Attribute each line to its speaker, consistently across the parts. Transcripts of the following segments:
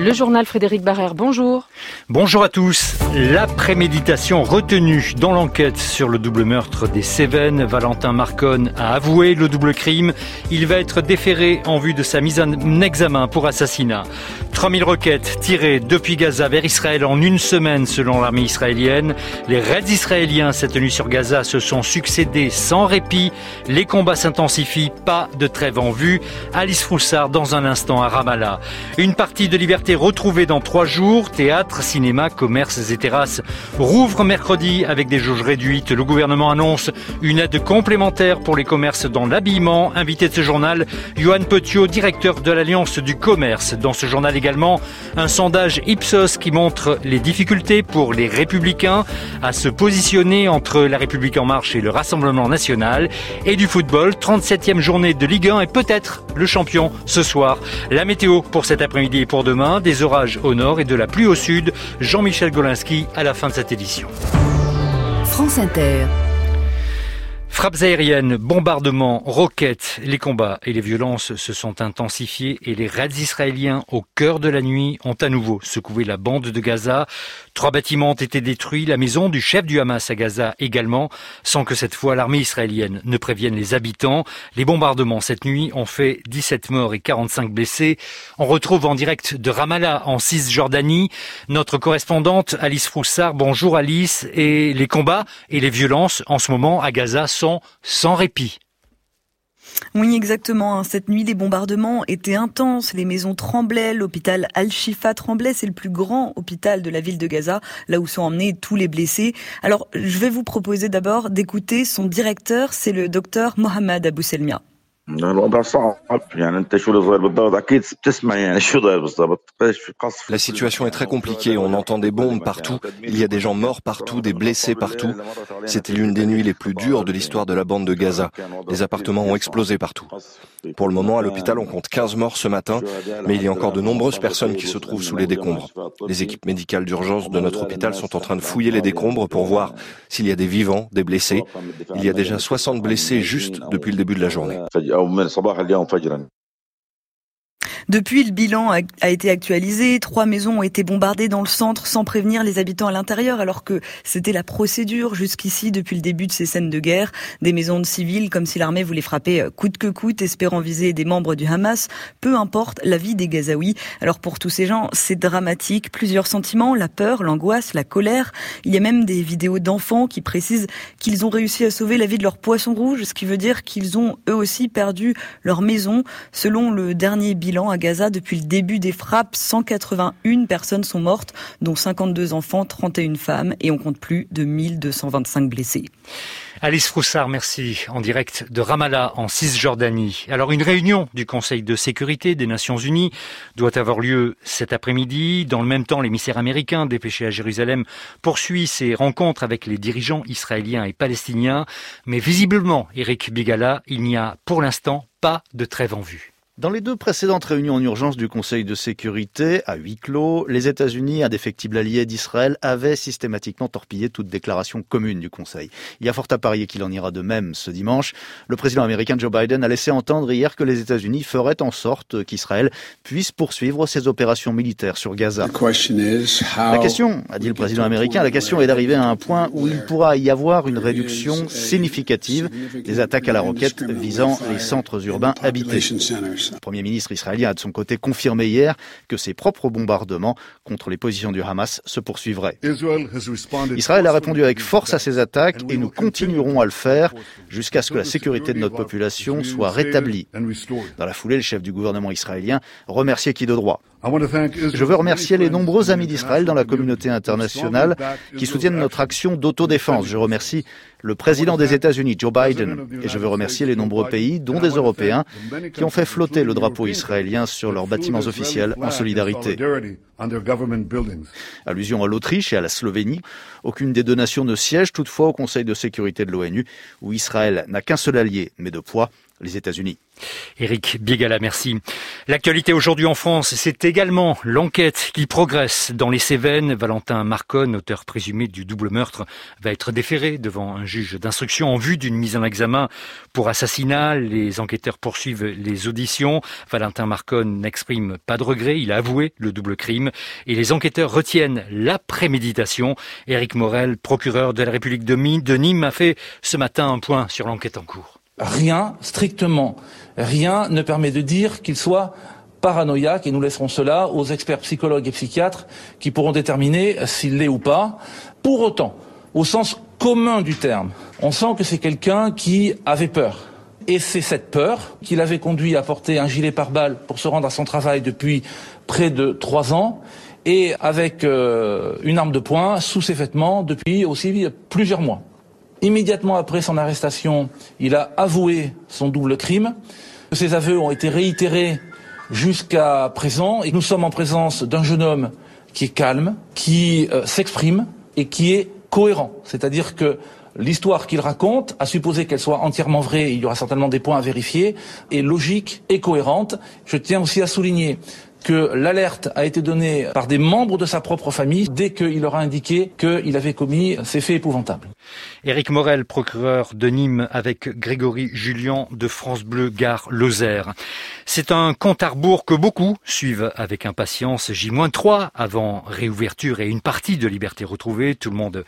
Speaker 1: Le journal Frédéric Barrère, bonjour.
Speaker 2: Bonjour à tous. La préméditation retenue dans l'enquête sur le double meurtre des Cévennes. Valentin Marconne a avoué le double crime. Il va être déféré en vue de sa mise en examen pour assassinat. 3000 roquettes tirées depuis Gaza vers Israël en une semaine selon l'armée israélienne. Les raids israéliens cette nuit sur Gaza se sont succédés sans répit. Les combats s'intensifient, pas de trêve en vue. Alice Froussard dans un instant à Ramallah. Une partie de liberté retrouvée dans 3 jours. Théâtre, cinéma, commerces et terrasses rouvrent mercredi avec des jauges réduites. Le gouvernement annonce une aide complémentaire pour les commerces dans l'habillement. Invité de ce journal, Johan Petiot, directeur de l'Alliance du commerce. Dans ce journal également, un sondage Ipsos qui montre les difficultés pour les Républicains à se positionner entre La République En Marche et le Rassemblement National. Et du football, 37e journée de Ligue 1 et peut-être le champion ce soir. La météo pour cet après-midi et pour demain, des orages au nord et de la pluie au sud. Jean-Michel Golinski à la fin de cette édition.
Speaker 3: France Inter.
Speaker 2: Frappes aériennes, bombardements, roquettes, les combats et les violences se sont intensifiés et les raids israéliens au cœur de la nuit ont à nouveau secoué la bande de Gaza. 3 bâtiments ont été détruits, la maison du chef du Hamas à Gaza également, sans que cette fois l'armée israélienne ne prévienne les habitants. Les bombardements cette nuit ont fait 17 morts et 45 blessés. On retrouve en direct de Ramallah en Cisjordanie notre correspondante Alice Froussard. Bonjour Alice. Et les combats et les violences en ce moment à Gaza sont sans répit.
Speaker 4: Oui, exactement. Cette nuit, les bombardements étaient intenses. Les maisons tremblaient. L'hôpital Al-Shifa tremblait. C'est le plus grand hôpital de la ville de Gaza, là où sont emmenés tous les blessés. Alors, je vais vous proposer d'abord d'écouter son directeur. C'est le docteur Mohamed Abou Selmia.
Speaker 5: La situation est très compliquée, on entend des bombes partout, il y a des gens morts partout, des blessés partout. C'était l'une des nuits les plus dures de l'histoire de la bande de Gaza. Les appartements ont explosé partout. Pour le moment, à l'hôpital, on compte 15 morts ce matin, mais il y a encore de nombreuses personnes qui se trouvent sous les décombres. Les équipes médicales d'urgence de notre hôpital sont en train de fouiller les décombres pour voir s'il y a des vivants, des blessés. Il y a déjà 60 blessés juste depuis le début de la journée.
Speaker 4: Depuis, le bilan a été actualisé. 3 maisons ont été bombardées dans le centre sans prévenir les habitants à l'intérieur, alors que c'était la procédure jusqu'ici depuis le début de ces scènes de guerre. Des maisons de civils, comme si l'armée voulait frapper coûte que coûte, espérant viser des membres du Hamas. Peu importe la vie des Gazaouis. Alors pour tous ces gens, c'est dramatique. Plusieurs sentiments, la peur, l'angoisse, la colère. Il y a même des vidéos d'enfants qui précisent qu'ils ont réussi à sauver la vie de leur poisson rouge, ce qui veut dire qu'ils ont eux aussi perdu leur maison. Selon le dernier bilan à Gaza, depuis le début des frappes, 181 personnes sont mortes, dont 52 enfants, 31 femmes, et on compte plus de 1225 blessés.
Speaker 2: Alice Froussard, merci. En direct de Ramallah, en Cisjordanie. Alors, une réunion du Conseil de sécurité des Nations Unies doit avoir lieu cet après-midi. Dans le même temps, l'émissaire américain dépêché à Jérusalem poursuit ses rencontres avec les dirigeants israéliens et palestiniens. Mais visiblement, Eric Bigala, il n'y a pour l'instant pas de trêve en vue.
Speaker 6: Dans les 2 précédentes réunions en urgence du Conseil de sécurité, à huis clos, les États-Unis, indéfectibles alliés d'Israël, avaient systématiquement torpillé toute déclaration commune du Conseil. Il y a fort à parier qu'il en ira de même ce dimanche. Le président américain Joe Biden a laissé entendre hier que les États-Unis feraient en sorte qu'Israël puisse poursuivre ses opérations militaires sur Gaza. La question, a dit le président américain, la question est d'arriver à un point où il pourra y avoir une réduction significative des attaques à la roquette visant les centres urbains habités. Le Premier ministre israélien a de son côté confirmé hier que ses propres bombardements contre les positions du Hamas se poursuivraient. Israël a répondu avec force à ces attaques et nous continuerons à le faire jusqu'à ce que la sécurité de notre population soit rétablie. Dans la foulée, le chef du gouvernement israélien remerciait qui de droit. Je veux remercier les nombreux amis d'Israël dans la communauté internationale qui soutiennent notre action d'autodéfense. Je remercie le président des États-Unis, Joe Biden, et je veux remercier les nombreux pays, dont des Européens, qui ont fait flotter le drapeau israélien sur leurs bâtiments officiels en solidarité. Allusion à l'Autriche et à la Slovénie. Aucune des 2 nations ne siège toutefois au Conseil de sécurité de l'ONU, où Israël n'a qu'un seul allié, mais de poids, les États-Unis.
Speaker 2: Éric Bigala, merci. L'actualité aujourd'hui en France, c'est également l'enquête qui progresse dans les Cévennes. Valentin Marconne, auteur présumé du double meurtre, va être déféré devant un juge d'instruction en vue d'une mise en examen pour assassinat. Les enquêteurs poursuivent les auditions. détention. Valentin Marconne n'exprime pas de regret, il a avoué le double crime et les enquêteurs retiennent la préméditation. Éric Morel, procureur de la République de Nîmes, a fait ce matin un point sur l'enquête en cours.
Speaker 7: Rien, strictement rien, ne permet de dire qu'il soit paranoïaque, et nous laisserons cela aux experts psychologues et psychiatres qui pourront déterminer s'il l'est ou pas. Pour autant, au sens commun du terme, on sent que c'est quelqu'un qui avait peur. Et c'est cette peur qui l'avait conduit à porter un gilet pare-balles pour se rendre à son travail depuis près de 3 ans, et avec une arme de poing sous ses vêtements depuis aussi plusieurs mois. Immédiatement après son arrestation, il a avoué son double crime. Ses aveux ont été réitérés jusqu'à présent, et nous sommes en présence d'un jeune homme qui est calme, qui s'exprime et qui est cohérent. C'est-à-dire que l'histoire qu'il raconte, à supposer qu'elle soit entièrement vraie, il y aura certainement des points à vérifier, est logique et cohérente. Je tiens aussi à souligner que l'alerte a été donnée par des membres de sa propre famille dès qu'il aura indiqué qu'il avait commis ces faits épouvantables.
Speaker 2: Éric Morel, procureur de Nîmes, avec Grégory Julien de France Bleu Gare Lozère. C'est un compte à rebours que beaucoup suivent avec impatience. J-3 avant réouverture et une partie de liberté retrouvée. Tout le monde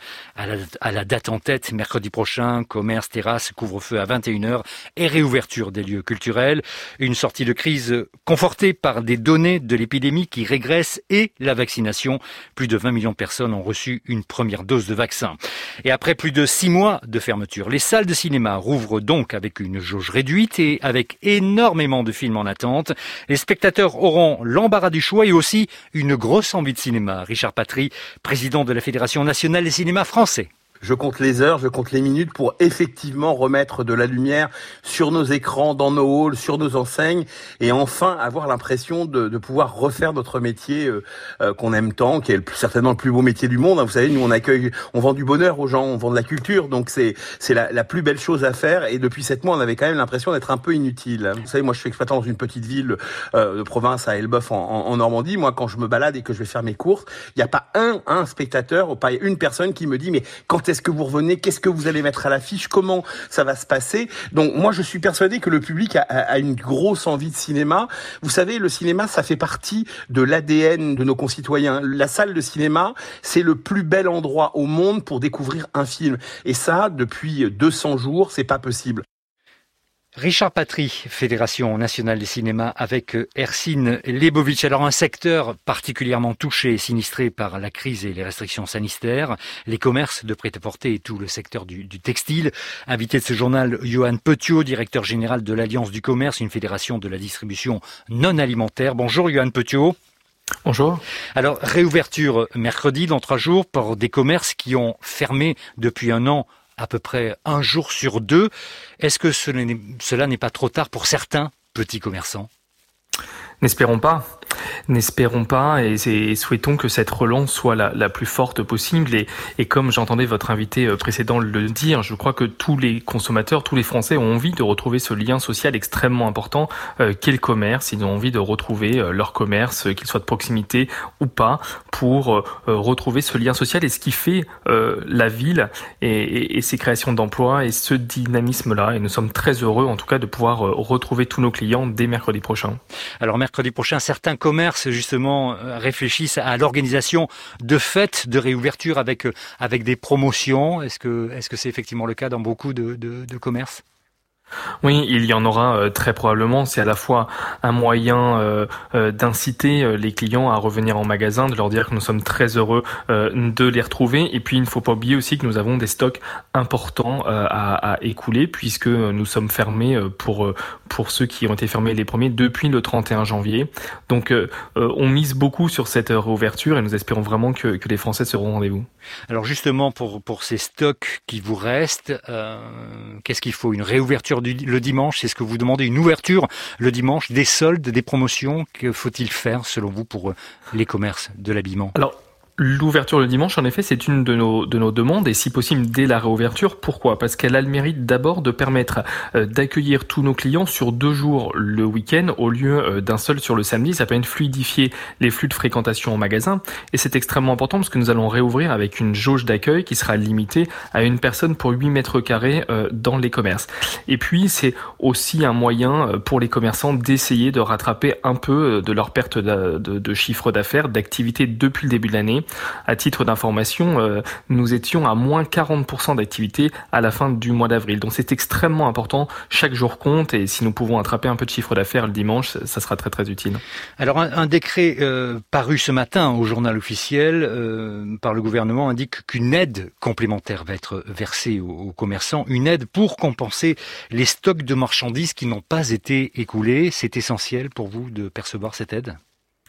Speaker 2: a la date en tête. Mercredi prochain, commerce, terrasse, couvre-feu à 21h et réouverture des lieux culturels. Une sortie de crise confortée par des données de l'épidémie qui régresse et la vaccination. Plus de 20 millions de personnes ont reçu une première dose de vaccin. Et après plus de 6 mois de fermeture, les salles de cinéma rouvrent donc avec une jauge réduite et avec énormément de films en attente. Les spectateurs auront l'embarras du choix et aussi une grosse envie de cinéma. Richard Patry, président de la Fédération nationale des cinémas français.
Speaker 8: Je compte les heures, je compte les minutes pour effectivement remettre de la lumière sur nos écrans, dans nos halls, sur nos enseignes, et enfin avoir l'impression de pouvoir refaire notre métier qu'on aime tant, qui est certainement le plus beau métier du monde. Vous savez, nous on vend du bonheur aux gens, on vend de la culture, donc c'est la plus belle chose à faire. Et depuis 7 mois, on avait quand même l'impression d'être un peu inutile. Vous savez, moi je suis exploitant dans une petite ville de province à Elbeuf en Normandie. Moi, quand je me balade et que je vais faire mes courses, il n'y a pas un spectateur, ou pas une personne qui me dit mais quand est-ce que vous revenez, qu'est-ce que vous allez mettre à l'affiche, comment ça va se passer. Donc moi je suis persuadé que le public a une grosse envie de cinéma. Vous savez, le cinéma, ça fait partie de l'ADN de nos concitoyens. La salle de cinéma, c'est le plus bel endroit au monde pour découvrir un film. Et ça, depuis 200 jours, c'est pas possible.
Speaker 2: Richard Patry, Fédération nationale des cinémas, avec Ercine Lebovitch. Alors un secteur particulièrement touché et sinistré par la crise et les restrictions sanitaires, les commerces de prêt-à-porter et tout le secteur du textile. Invité de ce journal, Johan Petiot, directeur général de l'Alliance du commerce, une fédération de la distribution non alimentaire. Bonjour Johan Petiot.
Speaker 9: Bonjour.
Speaker 2: Alors réouverture mercredi dans 3 jours pour des commerces qui ont fermé depuis 1 an à peu près 1 jour sur 2. Est-ce que cela n'est pas trop tard pour certains petits commerçants ?
Speaker 9: N'espérons pas et souhaitons que cette relance soit la plus forte possible et comme j'entendais votre invité précédent le dire, je crois que tous les consommateurs, tous les Français ont envie de retrouver ce lien social extrêmement important qu'est le commerce. Ils ont envie de retrouver leur commerce, qu'il soit de proximité ou pas, pour retrouver ce lien social et ce qui fait la ville et ses créations d'emplois et ce dynamisme-là. Et nous sommes très heureux en tout cas de pouvoir retrouver tous nos clients dès mercredi prochain.
Speaker 2: Alors mercredi prochain, certains commerces justement réfléchissent à l'organisation de fêtes de réouverture avec des promotions. Est-ce que c'est effectivement le cas dans beaucoup de commerces ?
Speaker 9: Oui, il y en aura très probablement. C'est à la fois un moyen d'inciter les clients à revenir en magasin, de leur dire que nous sommes très heureux de les retrouver. Et puis, il ne faut pas oublier aussi que nous avons des stocks importants à écouler puisque nous sommes fermés pour ceux qui ont été fermés les premiers depuis le 31 janvier. Donc, on mise beaucoup sur cette réouverture et nous espérons vraiment que les Français seront au rendez-vous.
Speaker 2: Alors justement, pour ces stocks qui vous restent, qu'est-ce qu'il faut ? Une réouverture le dimanche, c'est ce que vous demandez, une ouverture le dimanche, des soldes, des promotions, que faut-il faire selon vous pour les commerces de l'habillement ?
Speaker 9: Alors, L'ouverture le dimanche, en effet, c'est une de nos demandes et si possible dès la réouverture. Pourquoi ? Parce qu'elle a le mérite d'abord de permettre d'accueillir tous nos clients sur 2 jours le week-end au lieu d'un seul sur le samedi. Ça permet de fluidifier les flux de fréquentation en magasin et c'est extrêmement important parce que nous allons réouvrir avec une jauge d'accueil qui sera limitée à une personne pour 8 mètres carrés dans les commerces. Et puis, c'est aussi un moyen pour les commerçants d'essayer de rattraper un peu de leur perte de chiffre d'affaires, d'activité depuis le début de l'année. À titre d'information, nous étions à moins 40% d'activité à la fin du mois d'avril. Donc c'est extrêmement important, chaque jour compte et si nous pouvons attraper un peu de chiffre d'affaires le dimanche, ça sera très très utile.
Speaker 2: Alors un décret paru ce matin au journal officiel par le gouvernement indique qu'une aide complémentaire va être versée aux commerçants, une aide pour compenser les stocks de marchandises qui n'ont pas été écoulés. C'est essentiel pour vous de percevoir cette aide ?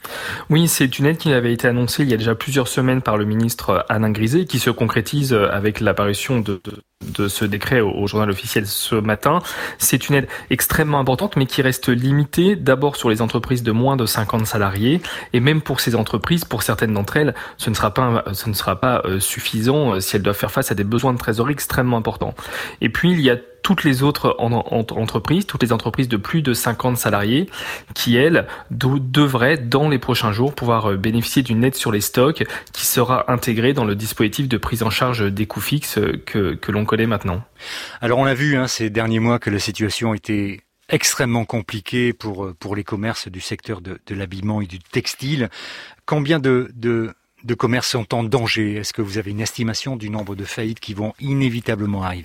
Speaker 9: Oui, c'est une aide qui avait été annoncée il y a déjà plusieurs semaines par le ministre Alain Griset, qui se concrétise avec l'apparition de ce décret au journal officiel ce matin. C'est une aide extrêmement importante, mais qui reste limitée d'abord sur les entreprises de moins de 50 salariés, et même pour ces entreprises, pour certaines d'entre elles, ce ne sera pas suffisant si elles doivent faire face à des besoins de trésorerie extrêmement importants. Et puis, il y a toutes les autres entreprises, toutes les entreprises de plus de 50 salariés qui, elles, devraient, dans les prochains jours, pouvoir bénéficier d'une aide sur les stocks qui sera intégrée dans le dispositif de prise en charge des coûts fixes que l'on connaît maintenant.
Speaker 2: Alors on a vu ces derniers mois que la situation était extrêmement compliquée pour les commerces du secteur de l'habillement et du textile. Combien de commerces sont en danger ? Est-ce que vous avez une estimation du nombre de faillites qui vont inévitablement arriver ?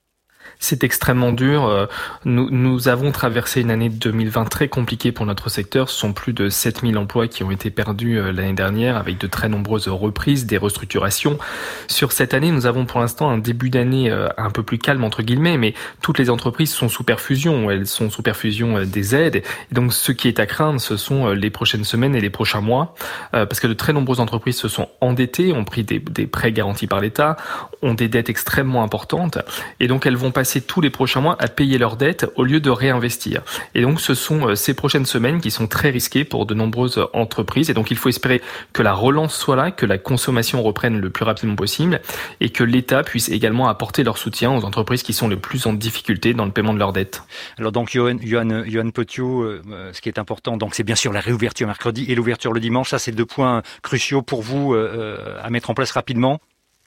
Speaker 9: C'est extrêmement dur. Nous avons traversé une année 2020 très compliquée pour notre secteur. Ce sont plus de 7000 emplois qui ont été perdus l'année dernière avec de très nombreuses reprises, des restructurations. Sur cette année, nous avons pour l'instant un début d'année un peu plus calme entre guillemets, mais toutes les entreprises sont sous perfusion. Elles sont sous perfusion des aides. Et donc ce qui est à craindre, ce sont les prochaines semaines et les prochains mois, parce que de très nombreuses entreprises se sont endettées, ont pris des prêts garantis par l'État, ont des dettes extrêmement importantes, et donc elles vont passer tous les prochains mois à payer leurs dettes au lieu de réinvestir. Et donc ce sont ces prochaines semaines qui sont très risquées pour de nombreuses entreprises. Et donc il faut espérer que la relance soit là, que la consommation reprenne le plus rapidement possible et que l'État puisse également apporter leur soutien aux entreprises qui sont les plus en difficulté dans le paiement de leurs dettes.
Speaker 2: Alors donc Johan Petiot, ce qui est important, donc c'est bien sûr la réouverture mercredi et l'ouverture le dimanche. Ça, c'est 2 points cruciaux pour vous à mettre en place rapidement.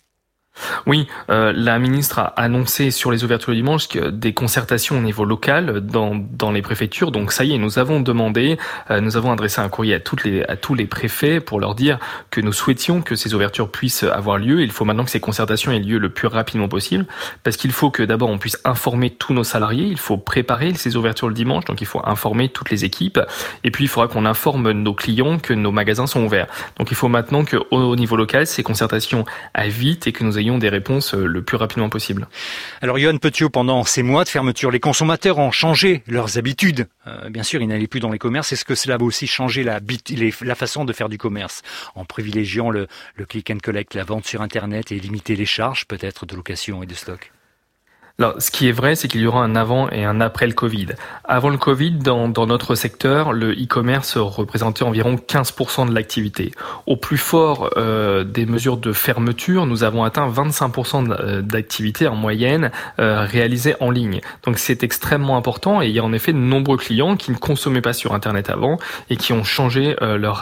Speaker 9: Oui, la ministre a annoncé sur les ouvertures le dimanche des concertations au niveau local dans les préfectures. Donc ça y est, nous avons adressé un courrier à tous les préfets pour leur dire que nous souhaitions que ces ouvertures puissent avoir lieu. Il faut maintenant que ces concertations aient lieu le plus rapidement possible, parce qu'il faut que d'abord on puisse informer tous nos salariés, il faut préparer ces ouvertures le dimanche, donc il faut informer toutes les équipes, et puis il faudra qu'on informe nos clients que nos magasins sont ouverts. Donc il faut maintenant qu'au niveau local, ces concertations aillent vite et que nous ayons des réponses le plus rapidement possible.
Speaker 2: Alors Johan Petiot, pendant ces mois de fermeture, les consommateurs ont changé leurs habitudes. Bien sûr, ils n'allaient plus dans les commerces. Est-ce que cela va aussi changer la façon de faire du commerce en privilégiant le click and collect, la vente sur Internet et limiter les charges peut-être de location et de stock ?
Speaker 9: Alors, ce qui est vrai, c'est qu'il y aura un avant et un après le Covid. Avant le Covid, dans notre secteur, le e-commerce représentait environ 15% de l'activité. Au plus fort des mesures de fermeture, nous avons atteint 25% d'activité en moyenne réalisée en ligne. Donc c'est extrêmement important et il y a en effet de nombreux clients qui ne consommaient pas sur Internet avant et qui ont changé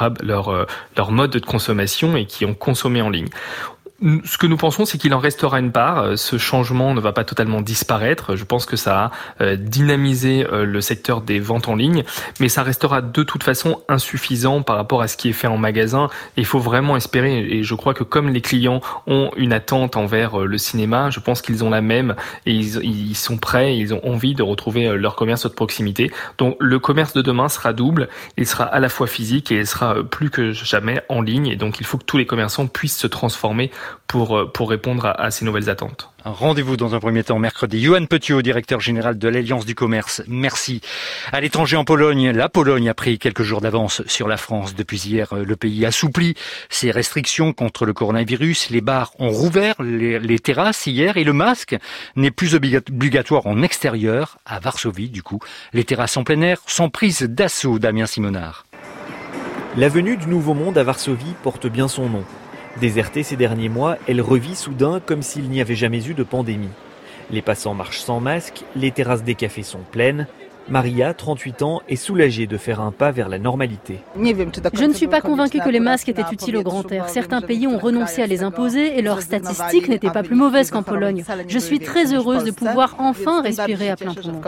Speaker 9: leur mode de consommation et qui ont consommé en ligne. Ce que nous pensons, c'est qu'il en restera une part. Ce changement ne va pas totalement disparaître. Je pense que ça a dynamisé le secteur des ventes en ligne, mais ça restera de toute façon insuffisant par rapport à ce qui est fait en magasin. Il faut vraiment espérer, et je crois que comme les clients ont une attente envers le cinéma, je pense qu'ils ont la même, et ils sont prêts, ils ont envie de retrouver leur commerce de proximité. Donc le commerce de demain sera double. Il sera à la fois physique et il sera plus que jamais en ligne. Et donc il faut que tous les commerçants puissent se transformer pour répondre à ces nouvelles attentes.
Speaker 2: Rendez-vous dans un premier temps mercredi. Johan Petiot, directeur général de l'Alliance du commerce. Merci. À l'étranger en Pologne, la Pologne a pris quelques jours d'avance sur la France. Depuis hier, le pays assouplit ses restrictions contre le coronavirus. Les bars ont rouvert les terrasses hier et le masque n'est plus obligatoire en extérieur. À Varsovie, du coup, les terrasses en plein air sont prises d'assaut. Damien Simonard.
Speaker 10: L'avenue du Nouveau Monde à Varsovie porte bien son nom. Désertée ces derniers mois, elle revit soudain comme s'il n'y avait jamais eu de pandémie. Les passants marchent sans masque, les terrasses des cafés sont pleines. Maria, 38 ans, est soulagée de faire un pas vers la normalité.
Speaker 11: Je ne suis pas convaincue que les masques étaient utiles au grand air. Certains pays ont renoncé à les imposer et leurs statistiques n'étaient pas plus mauvaises qu'en Pologne. Je suis très heureuse de pouvoir enfin respirer à plein poumon.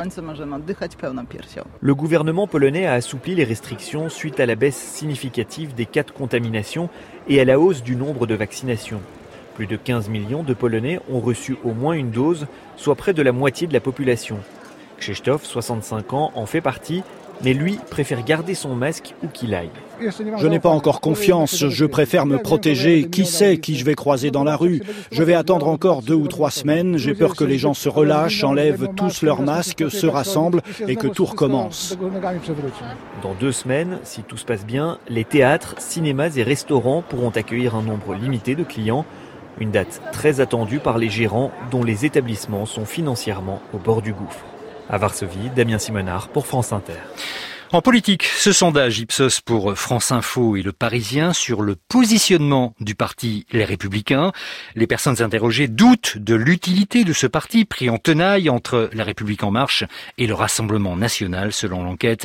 Speaker 10: Le gouvernement polonais a assoupli les restrictions suite à la baisse significative des cas de contamination et à la hausse du nombre de vaccinations. Plus de 15 millions de Polonais ont reçu au moins une dose, soit près de la moitié de la population. Krzysztof, 65 ans, en fait partie, mais lui préfère garder son masque où qu'il aille.
Speaker 12: Je n'ai pas encore confiance, je préfère me protéger. Qui sait qui je vais croiser dans la rue? Je vais attendre encore 2 ou 3 semaines, j'ai peur que les gens se relâchent, enlèvent tous leurs masques, se rassemblent et que tout recommence.
Speaker 10: Dans 2 semaines, si tout se passe bien, les théâtres, cinémas et restaurants pourront accueillir un nombre limité de clients. Une date très attendue par les gérants dont les établissements sont financièrement au bord du gouffre. À Varsovie, Damien Simonard pour France Inter.
Speaker 2: En politique, ce sondage Ipsos pour France Info et Le Parisien sur le positionnement du parti Les Républicains. Les personnes interrogées doutent de l'utilité de ce parti pris en tenaille entre La République En Marche et le Rassemblement National. Selon l'enquête,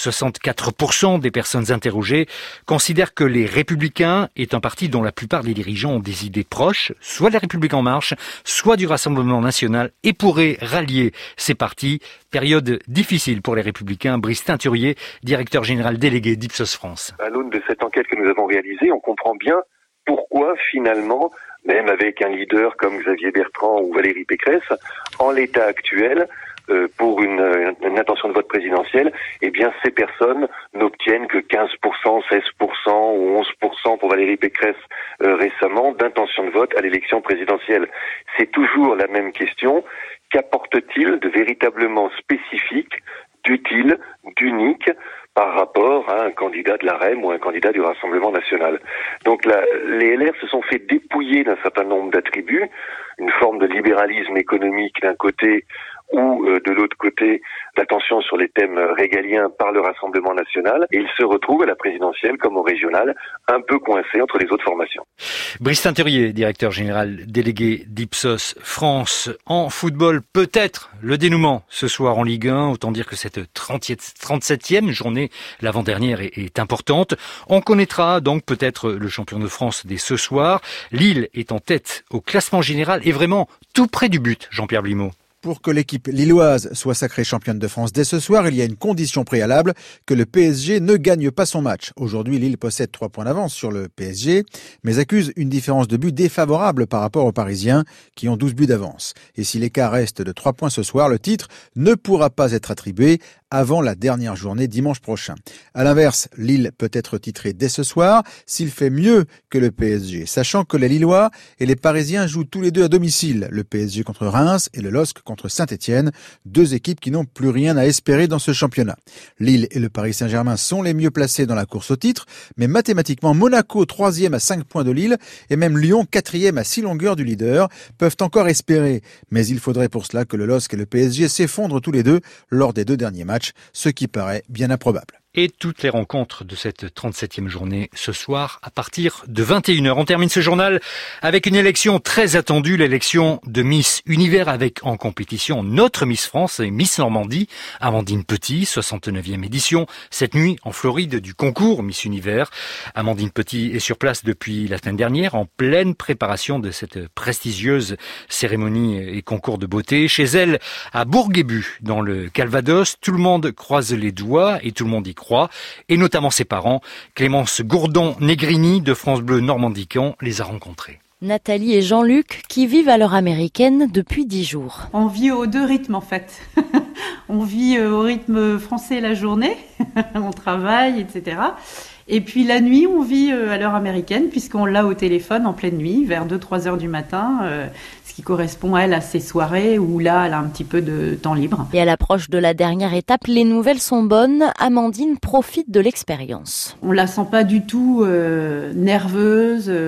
Speaker 2: 64% des personnes interrogées considèrent que Les Républicains est un parti dont la plupart des dirigeants ont des idées proches, soit de La République En Marche, soit du Rassemblement National, et pourraient rallier ces partis. Période difficile pour Les Républicains. Brice Teinturier, directeur général délégué d'Ipsos France.
Speaker 13: À l'aune de cette enquête que nous avons réalisée, on comprend bien pourquoi finalement, même avec un leader comme Xavier Bertrand ou Valérie Pécresse, en l'état actuel, pour une intention de vote présidentielle, eh bien ces personnes n'obtiennent que 15%, 16% ou 11% pour Valérie Pécresse récemment d'intention de vote à l'élection présidentielle. C'est toujours la même question. Qu'apporte-t-il de véritablement spécifique, d'utile, d'unique par rapport à un candidat de la REM ou un candidat du Rassemblement National? Donc les LR se sont fait dépouiller d'un certain nombre d'attributs, une forme de libéralisme économique d'un côté ou de l'autre côté l'attention sur les thèmes régaliens par le Rassemblement National, et ils se retrouvent à la présidentielle comme au régional, un peu coincés entre les autres formations.
Speaker 2: Brice Teinturier, directeur général délégué d'Ipsos France. En football, peut-être le dénouement ce soir en Ligue 1, autant dire que cette 37e journée, l'avant-dernière, est importante. On connaîtra donc peut-être le champion de France dès ce soir. Lille est en tête au classement général et vraiment tout près du but, Jean-Pierre Blimaud.
Speaker 14: Pour que l'équipe lilloise soit sacrée championne de France dès ce soir, il y a une condition préalable, que le PSG ne gagne pas son match. Aujourd'hui, Lille possède 3 points d'avance sur le PSG, mais accuse une différence de but défavorable par rapport aux Parisiens, qui ont 12 buts d'avance. Et si l'écart reste de 3 points ce soir, le titre ne pourra pas être attribué avant la dernière journée dimanche prochain. À l'inverse, Lille peut être titré dès ce soir s'il fait mieux que le PSG, sachant que les Lillois et les Parisiens jouent tous les deux à domicile, le PSG contre Reims et le LOSC contre Saint-Etienne, 2 équipes qui n'ont plus rien à espérer dans ce championnat. Lille et le Paris Saint-Germain sont les mieux placés dans la course au titre, mais mathématiquement Monaco, 3e à 5 points de Lille, et même Lyon, 4e à 6 longueurs du leader, peuvent encore espérer. Mais il faudrait pour cela que le LOSC et le PSG s'effondrent tous les deux lors des 2 derniers matchs, ce qui paraît bien improbable.
Speaker 2: Et toutes les rencontres de cette 37e journée ce soir à partir de 21h. On termine ce journal avec une élection très attendue, l'élection de Miss Univers, avec en compétition notre Miss France et Miss Normandie, Amandine Petit, 69e édition, cette nuit en Floride du concours Miss Univers. Amandine Petit est sur place depuis la semaine dernière en pleine préparation de cette prestigieuse cérémonie et concours de beauté. Chez elle, à Bourguébu, dans le Calvados, tout le monde croise les doigts et tout le monde y croit, et notamment ses parents. Clémence Gourdon-Negrini de France Bleu Normandie-Caen les a rencontrés.
Speaker 15: Nathalie et Jean-Luc qui vivent à l'heure américaine depuis 10 jours.
Speaker 16: On vit aux 2 rythmes en fait. On vit au rythme français la journée, on travaille, etc. Et puis la nuit, on vit à l'heure américaine puisqu'on l'a au téléphone en pleine nuit, vers 2-3 heures du matin, ce qui correspond à ces soirées où là, elle a un petit peu de temps libre.
Speaker 15: Et à l'approche de la dernière étape, les nouvelles sont bonnes. Amandine profite de l'expérience.
Speaker 16: On la sent pas du tout nerveuse.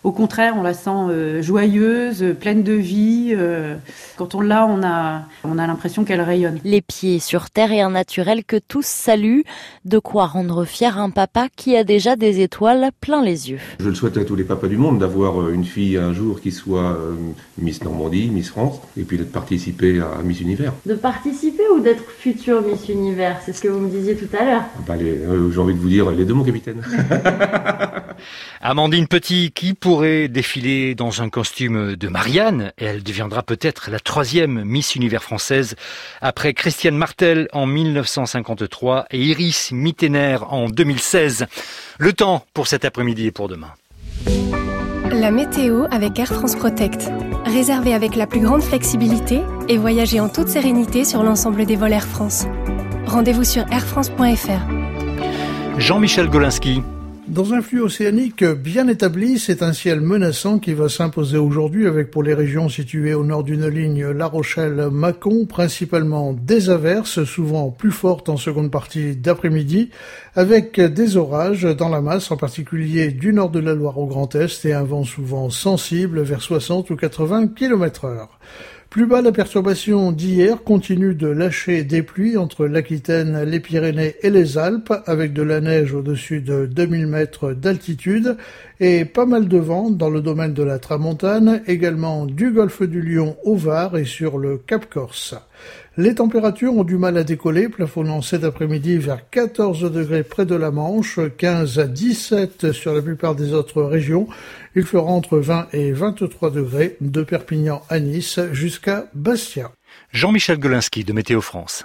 Speaker 16: Au contraire, on la sent joyeuse, pleine de vie. Quand on l'a, on a l'impression qu'elle rayonne.
Speaker 15: Les pieds sur terre et un naturel que tous saluent. De quoi rendre fier un papa qui a déjà des étoiles plein les yeux.
Speaker 17: Je le souhaite à tous les papas du monde d'avoir une fille un jour qui soit Miss Normandie, Miss France, et puis de participer à Miss Univers.
Speaker 15: De participer ou d'être future Miss Univers, c'est ce que vous me disiez tout à l'heure.
Speaker 17: J'ai envie de vous dire les deux, mon capitaine.
Speaker 2: Amandine Petit, qui pourrait défiler dans un costume de Marianne, et elle deviendra peut-être la 3e Miss Univers française, après Christiane Martel en 1953 et Iris Mittener en 2016. Le temps pour cet après-midi et pour demain.
Speaker 18: La météo avec Air France Protect. Réservez avec la plus grande flexibilité et voyagez en toute sérénité sur l'ensemble des vols Air France. Rendez-vous sur airfrance.fr.
Speaker 2: Jean-Michel Golinski.
Speaker 19: Dans un flux océanique bien établi, c'est un ciel menaçant qui va s'imposer aujourd'hui avec pour les régions situées au nord d'une ligne La Rochelle-Mâcon, principalement des averses, souvent plus fortes en seconde partie d'après-midi, avec des orages dans la masse, en particulier du nord de la Loire au Grand Est, et un vent souvent sensible vers 60 ou 80 km/h. Plus bas, la perturbation d'hier continue de lâcher des pluies entre l'Aquitaine, les Pyrénées et les Alpes, avec de la neige au-dessus de 2000 mètres d'altitude et pas mal de vent dans le domaine de la Tramontane, également du golfe du Lion au Var et sur le Cap Corse. Les températures ont du mal à décoller, plafonnant cet après-midi vers 14 degrés près de la Manche, 15 à 17 sur la plupart des autres régions. Il fera entre 20 et 23 degrés de Perpignan à Nice jusqu'à Bastia.
Speaker 2: Jean-Michel Golinski de Météo France.